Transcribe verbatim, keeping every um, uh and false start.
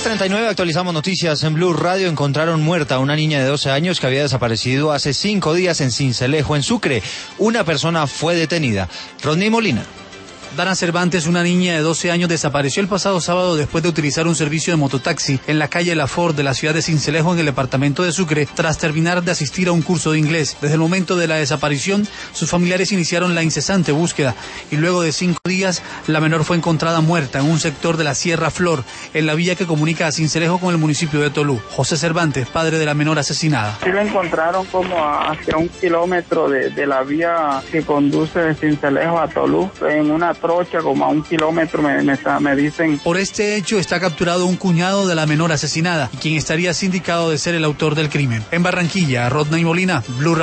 diez treinta y nueve actualizamos noticias en Blue Radio. Encontraron muerta a una niña de doce años que había desaparecido hace cinco días en Sincelejo, en Sucre. Una persona fue detenida. Rodney Molina. Dana Cervantes, una niña de doce años, desapareció el pasado sábado después de utilizar un servicio de mototaxi en la calle La Ford de la ciudad de Sincelejo, en el departamento de Sucre, tras terminar de asistir a un curso de inglés. Desde el momento de la desaparición, sus familiares iniciaron la incesante búsqueda y luego de cinco días, la menor fue encontrada muerta en un sector de la Sierra Flor, en la vía que comunica a Sincelejo con el municipio de Tolú. José Cervantes, padre de la menor asesinada. Sí, la encontraron como hacia un kilómetro de, de la vía que conduce de Sincelejo a Tolú, en una trocha como a un kilómetro, me, me, me dicen. Por este hecho está capturado un cuñado de la menor asesinada, quien estaría sindicado de ser el autor del crimen. En Barranquilla, Rodney Molina, Blue Radio.